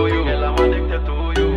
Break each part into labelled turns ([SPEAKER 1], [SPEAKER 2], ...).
[SPEAKER 1] you. Girl, I'm addicted to you.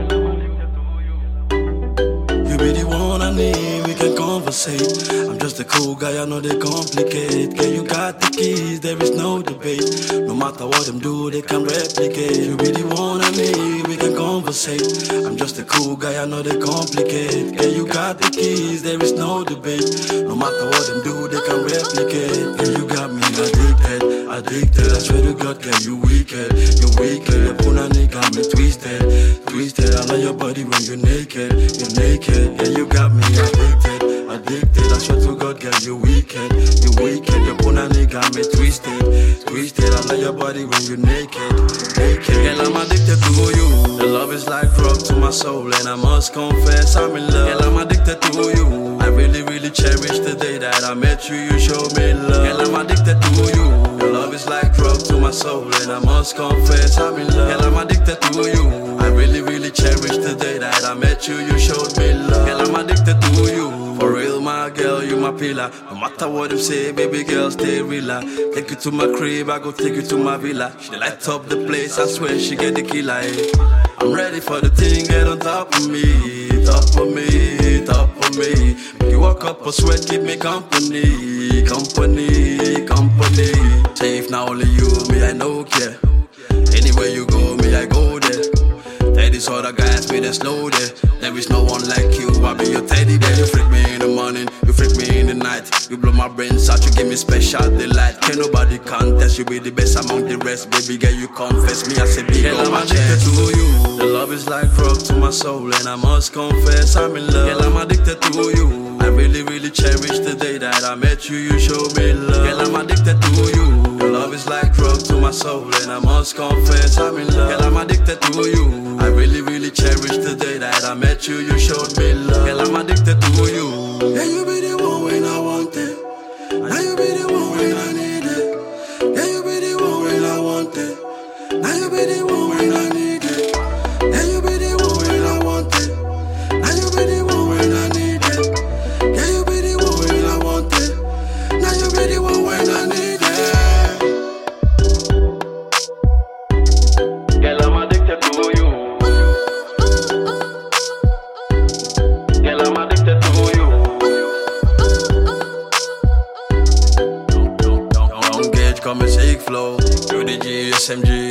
[SPEAKER 2] You be the one I need, we can conversate. I'm just a cool guy, I know they complicate. Girl, you got the keys, there is no debate. No matter what them do, they can replicate. You be the one I need, we can conversate. I'm just a cool guy, I know they complicate. Girl, you got the keys, there is no debate. No matter what them do, they can replicate. Girl, you got me addicted, addicted. I swear to God, girl, you wicked, you wicked. Your punani got me twisted, twisted. I love your body when you're naked, you're naked. Girl, you got me addicted, addicted. I swear to God, girl, you wicked, you wicked. Your punani got me twisted, twisted. I love your body when you're naked, naked. Girl, I'm addicted to you. The love is like drug to my soul, and I must confess I'm in love. Girl, I'm addicted to you. I really, really cherish the day that I met you. You showed me love. Girl, I'm addicted to you. Your love is like drug to my soul, and I must confess I'm in love. Girl, I'm addicted to you. I really, really cherish the day that I met you. You showed me love. Girl, I'm addicted to you. For real, my girl, you my pillar. No matter what them say, baby girl, stay realer. Take you to my crib, I go take you to my villa. She light up the place, I swear she get the killer. I'm ready for the thing, get on top of me, top of me, top of me. Make you walk up or sweat, keep me company, company, company. Safe now, only you, me, I no care. Anywhere you go, me, I go there. Tell these other guys, me, they slow there. There is no one like you, I be your teddy bear. You freak me in the morning, you freak me in the night. You blow my brains out, you give me special delight. Can't nobody contest, you be the best among the rest. Baby girl, you confess me, I say big girl, I'm addicted to you. The love is like drug to my soul, and I must confess I'm in love. Girl, I'm addicted to you. I really, really cherish the day that I met you. You showed me love. Girl, I'm addicted to you. Your love is like drug to my soul, and I must confess I'm in love. Girl, I'm addicted to you. I really, really cherish the day that I met you. You showed me love. Girl, I'm addicted to you. Yeah, you be the one when I want it. Now you be the one when I need it. Yeah, you be the one when I want it. Now you be the one when I need it. Yeah, you be the one when I want it. Now you be the one when I need it. Yeah, you be the one when I want it. Now you be the one when I need it.
[SPEAKER 1] Girl, I'm addicted to you. Girl, I'm addicted to you.
[SPEAKER 2] Don't gauge, come and shake flow. Do the GSMG